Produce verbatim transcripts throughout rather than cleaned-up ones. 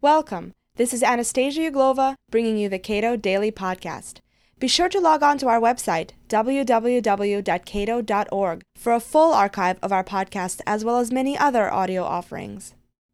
Welcome. This is Anastasia Uglova bringing you the Cato Daily Podcast. Be sure to log on to our website, w w w dot cato dot org, for a full archive of our podcast as well as many other audio offerings.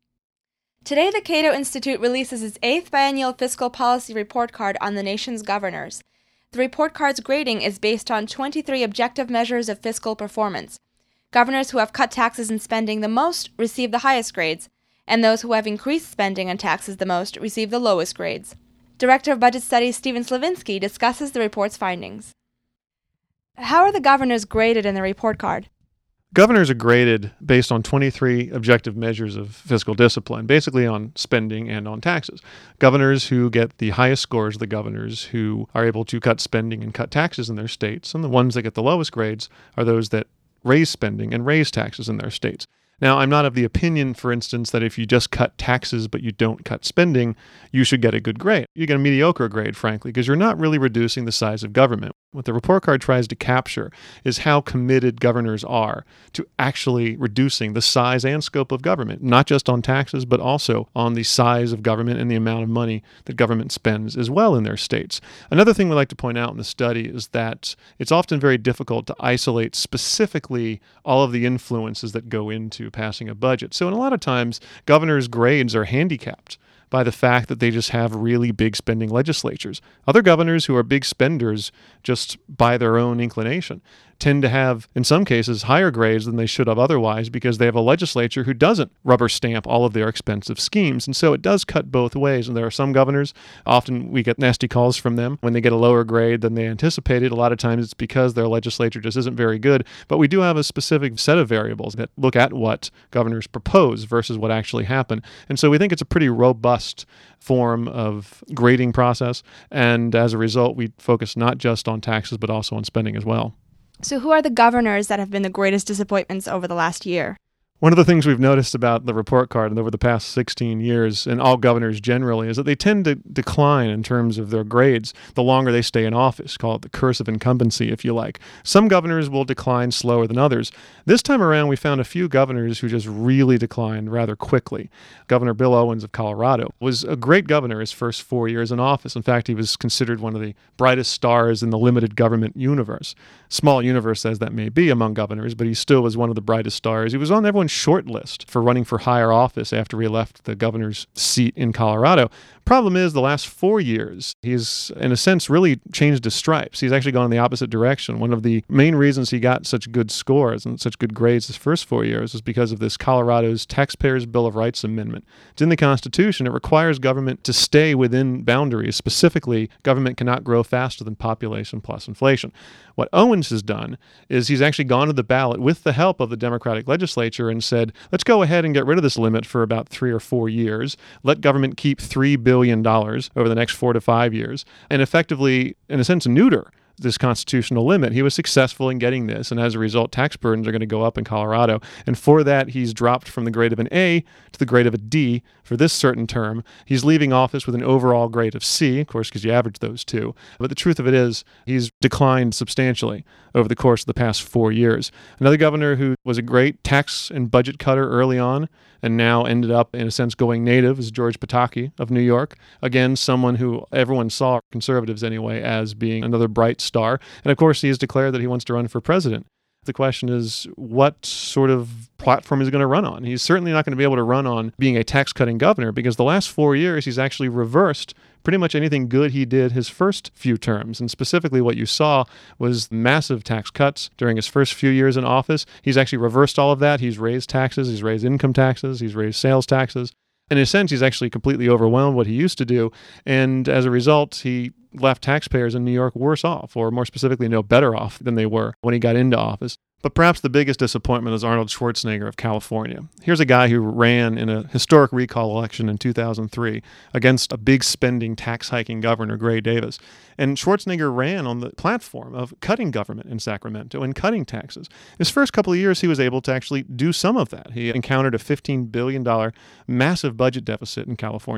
Today, the Cato Institute releases its eighth biennial fiscal policy report card on the nation's governors. The report card's grading is based on twenty-three objective measures of fiscal performance. Governors who have cut taxes and spending the most receive the highest grades, and those who have increased spending and taxes the most receive the lowest grades. Director of Budget Studies Stephen Slavinsky discusses the report's findings. How are the governors graded in the report card? Governors are graded based on twenty-three objective measures of fiscal discipline, basically on spending and on taxes. Governors who get the highest scores are the governors who are able to cut spending and cut taxes in their states, and the ones that get the lowest grades are those that raise spending and raise taxes in their states. Now, I'm not of the opinion, for instance, that if you just cut taxes but you don't cut spending, you should get a good grade. You get a mediocre grade, frankly, because you're not really reducing the size of government. What the report card tries to capture is how committed governors are to actually reducing the size and scope of government, not just on taxes, but also on the size of government and the amount of money that government spends as well in their states. Another thing we like to point out in the study is that it's often very difficult to isolate specifically all of the influences that go into passing a budget. So in a lot of times, governors' grades are handicapped by the fact that they just have really big spending legislatures. Other governors who are big spenders just by their own inclination tend to have, in some cases, higher grades than they should have otherwise because they have a legislature who doesn't rubber stamp all of their expensive schemes. And so it does cut both ways. And there are some governors, often we get nasty calls from them when they get a lower grade than they anticipated. A lot of times it's because their legislature just isn't very good. But we do have a specific set of variables that look at what governors propose versus what actually happened. And so we think it's a pretty robust form of grading process. And as a result, we focus not just on taxes, but also on spending as well. So who are the governors that have been the greatest disappointments over the last year? One of the things we've noticed about the report card and over the past sixteen years, and all governors generally, is that they tend to decline in terms of their grades the longer they stay in office. Call it the curse of incumbency, if you like. Some governors will decline slower than others. This time around, we found a few governors who just really declined rather quickly. Governor Bill Owens of Colorado was a great governor his first four years in office. In fact, he was considered one of the brightest stars in the limited government universe. Small universe as that may be among governors, but he still was one of the brightest stars. He was on everyone's short list for running for higher office after he left the governor's seat in Colorado. Problem is, the last four years, he's, in a sense, really changed his stripes. He's actually gone in the opposite direction. One of the main reasons he got such good scores and such good grades his first four years was because of this Colorado's Taxpayers' Bill of Rights Amendment. It's in the Constitution. It requires government to stay within boundaries. Specifically, government cannot grow faster than population plus inflation. What Owens has done is he's actually gone to the ballot with the help of the Democratic legislature and said, let's go ahead and get rid of this limit for about three or four years. Let government keep three billion dollars over the next four to five years and effectively, in a sense, neuter this constitutional limit. He was successful in getting this, and as a result, tax burdens are going to go up in Colorado. And for that, he's dropped from the grade of an A to the grade of a D for this certain term. He's leaving office with an overall grade of C, of course, because you average those two. But the truth of it is, he's declined substantially over the course of the past four years. Another governor who was a great tax and budget cutter early on and now ended up, in a sense, going native is George Pataki of New York. Again, someone who everyone saw, conservatives anyway, as being another bright star. And of course, he has declared that he wants to run for president. The question is, what sort of platform is he going to run on? He's certainly not going to be able to run on being a tax-cutting governor because the last four years he's actually reversed pretty much anything good he did his first few terms. And specifically what you saw was massive tax cuts during his first few years in office. He's actually reversed all of that. He's raised taxes. He's raised income taxes. He's raised sales taxes. In a sense, he's actually completely overwhelmed what he used to do. And as a result, he left taxpayers in New York worse off, or more specifically, no better off than they were when he got into office. But perhaps the biggest disappointment is Arnold Schwarzenegger of California. Here's a guy who ran in a historic recall election in two thousand three against a big spending, tax-hiking governor, Gray Davis. And Schwarzenegger ran on the platform of cutting government in Sacramento and cutting taxes. His first couple of years, he was able to actually do some of that. He encountered a fifteen billion dollars massive budget deficit in California.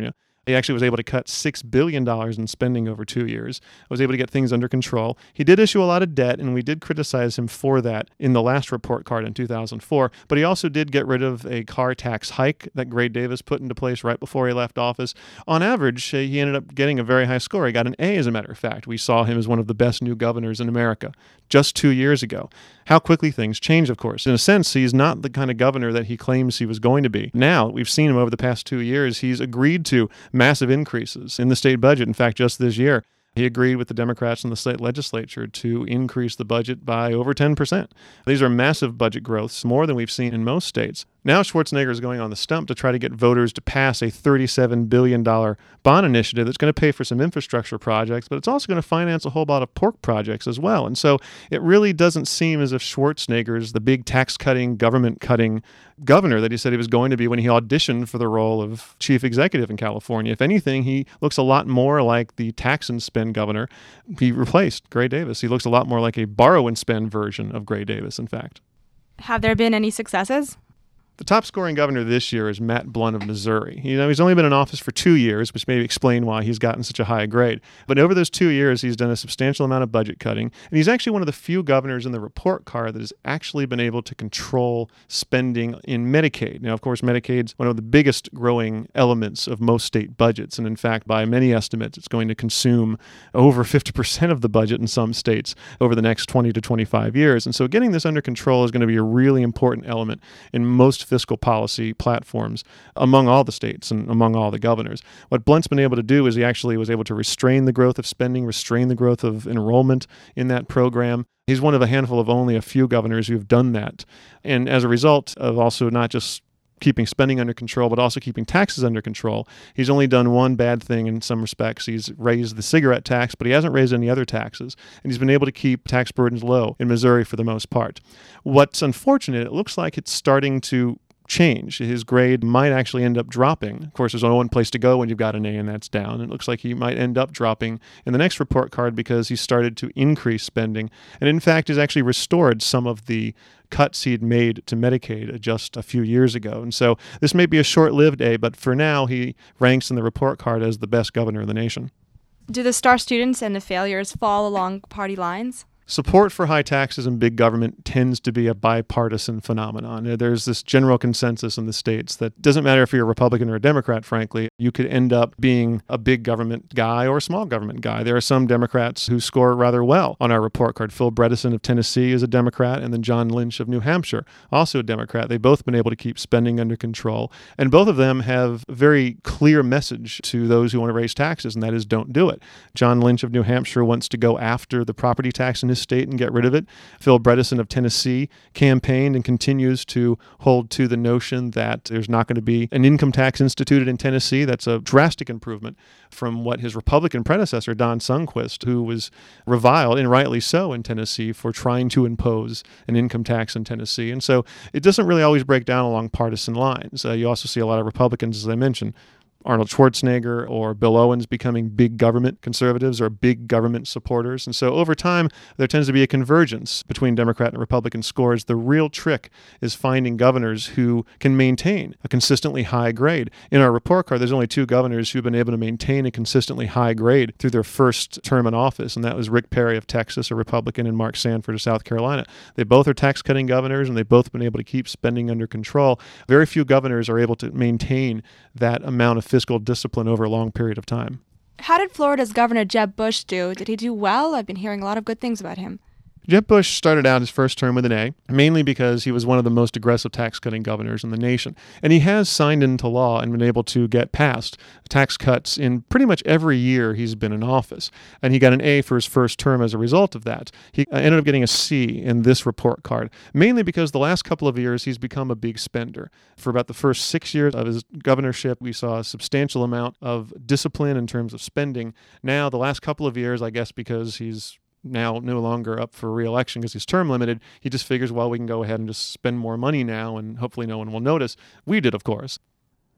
He actually was able to cut six billion dollars in spending over two years, was able to get things under control. He did issue a lot of debt, and we did criticize him for that in the last report card in two thousand four, but he also did get rid of a car tax hike that Gray Davis put into place right before he left office. On average, uh, he ended up getting a very high score. He got an A, as a matter of fact. We saw him as one of the best new governors in America just two years ago. How quickly things change, of course. In a sense, he's not the kind of governor that he claims he was going to be. Now, we've seen him over the past two years. He's agreed to massive increases in the state budget. In fact, just this year, he agreed with the Democrats in the state legislature to increase the budget by over ten percent. These are massive budget growths, more than we've seen in most states. Now Schwarzenegger is going on the stump to try to get voters to pass a thirty-seven billion dollars bond initiative that's going to pay for some infrastructure projects, but it's also going to finance a whole lot of pork projects as well. And so it really doesn't seem as if Schwarzenegger is the big tax-cutting, government-cutting governor that he said he was going to be when he auditioned for the role of chief executive in California. If anything, he looks a lot more like the tax and spend governor he replaced, Gray Davis. He looks a lot more like a borrow and spend version of Gray Davis, in fact. Have there been any successes? The top scoring governor this year is Matt Blunt of Missouri. You know, he's only been in office for two years, which may explain why he's gotten such a high grade. But over those two years, he's done a substantial amount of budget cutting. And he's actually one of the few governors in the report card that has actually been able to control spending in Medicaid. Now, of course, Medicaid's one of the biggest growing elements of most state budgets. And in fact, by many estimates, it's going to consume over fifty percent of the budget in some states over the next twenty to twenty-five years. And so getting this under control is going to be a really important element in most fiscal policy platforms among all the states and among all the governors. What Blunt's been able to do is he actually was able to restrain the growth of spending, restrain the growth of enrollment in that program. He's one of a handful of only a few governors who've done that. And as a result of also not just keeping spending under control, but also keeping taxes under control. He's only done one bad thing in some respects. He's raised the cigarette tax, but he hasn't raised any other taxes. And he's been able to keep tax burdens low in Missouri for the most part. What's unfortunate, it looks like it's starting to change. His grade might actually end up dropping. Of course, there's only one place to go when you've got an A and that's down. It looks like he might end up dropping in the next report card because he started to increase spending and in fact has actually restored some of the cuts he'd made to Medicaid just a few years ago. And so this may be a short-lived A, but for now he ranks in the report card as the best governor in the nation. Do the star students and the failures fall along party lines? Support for high taxes and big government tends to be a bipartisan phenomenon. There's this general consensus in the states that doesn't matter if you're a Republican or a Democrat, frankly, you could end up being a big government guy or a small government guy. There are some Democrats who score rather well on our report card. Phil Bredesen of Tennessee is a Democrat, and then John Lynch of New Hampshire, also a Democrat. They've both been able to keep spending under control, and both of them have a very clear message to those who want to raise taxes, and that is don't do it. John Lynch of New Hampshire wants to go after the property tax in his state and get rid of it. Phil Bredesen of Tennessee campaigned and continues to hold to the notion that there's not going to be an income tax instituted in Tennessee. That's a drastic improvement from what his Republican predecessor, Don Sundquist, who was reviled, and rightly so, in Tennessee for trying to impose an income tax in Tennessee. And so it doesn't really always break down along partisan lines. Uh, you also see a lot of Republicans, as I mentioned, Arnold Schwarzenegger or Bill Owens becoming big government conservatives or big government supporters. And so over time, there tends to be a convergence between Democrat and Republican scores. The real trick is finding governors who can maintain a consistently high grade. In our report card, there's only two governors who've been able to maintain a consistently high grade through their first term in office, and that was Rick Perry of Texas, a Republican, and Mark Sanford of South Carolina. They both are tax-cutting governors, and they've both been able to keep spending under control. Very few governors are able to maintain that amount of fiscal discipline over a long period of time. How did Florida's Governor Jeb Bush do? Did he do well? I've been hearing a lot of good things about him. Jeb Bush started out his first term with an A, mainly because he was one of the most aggressive tax-cutting governors in the nation. And he has signed into law and been able to get passed tax cuts in pretty much every year he's been in office. And he got an A for his first term as a result of that. He ended up getting a C in this report card, mainly because the last couple of years he's become a big spender. For about the first six years of his governorship, we saw a substantial amount of discipline in terms of spending. Now, the last couple of years, I guess because he's now no longer up for re-election because he's term limited, he just figures, well, we can go ahead and just spend more money now and hopefully no one will notice. We did, of course.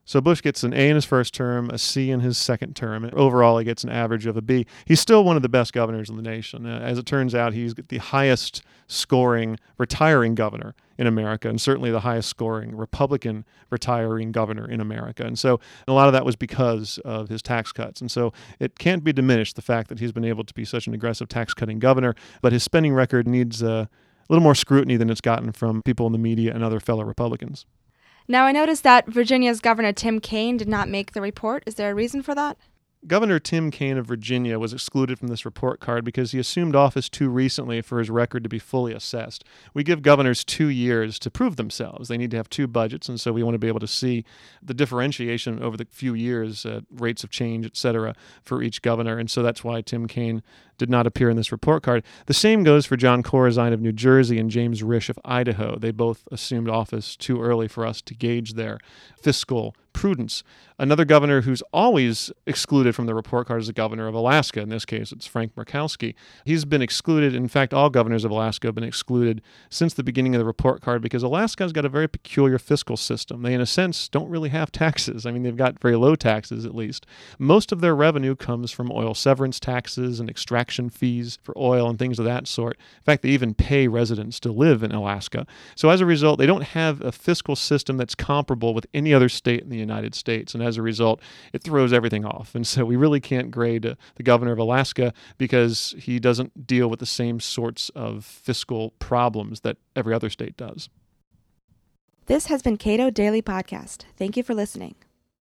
So Bush gets an A in his first term, a C in his second term. And overall, he gets an average of a B. He's still one of the best governors in the nation. Uh, as it turns out, he's the highest scoring retiring governor in America, and certainly the highest scoring Republican retiring governor in America. And so a lot of that was because of his tax cuts. And so it can't be diminished, the fact that he's been able to be such an aggressive tax-cutting governor, but his spending record needs uh, a little more scrutiny than it's gotten from people in the media and other fellow Republicans. Now, I noticed that Virginia's Governor Tim Kaine did not make the report. Is there a reason for that? Governor Tim Kaine of Virginia was excluded from this report card because he assumed office too recently for his record to be fully assessed. We give governors two years to prove themselves. They need to have two budgets, and so we want to be able to see the differentiation over the few years, uh, rates of change, et cetera, for each governor. And so that's why Tim Kaine did not appear in this report card. The same goes for John Corzine of New Jersey and James Risch of Idaho. They both assumed office too early for us to gauge their fiscal prudence. Another governor who's always excluded from the report card is the governor of Alaska. In this case, it's Frank Murkowski. He's been excluded. In fact, all governors of Alaska have been excluded since the beginning of the report card because Alaska's got a very peculiar fiscal system. They, in a sense, don't really have taxes. I mean, they've got very low taxes, at least. Most of their revenue comes from oil severance taxes and extraction fees for oil and things of that sort. In fact, they even pay residents to live in Alaska. So as a result, they don't have a fiscal system that's comparable with any other state in the United States. And as a result, it throws everything off. And so we really can't grade uh, the governor of Alaska because he doesn't deal with the same sorts of fiscal problems that every other state does. This has been Cato Daily Podcast. Thank you for listening.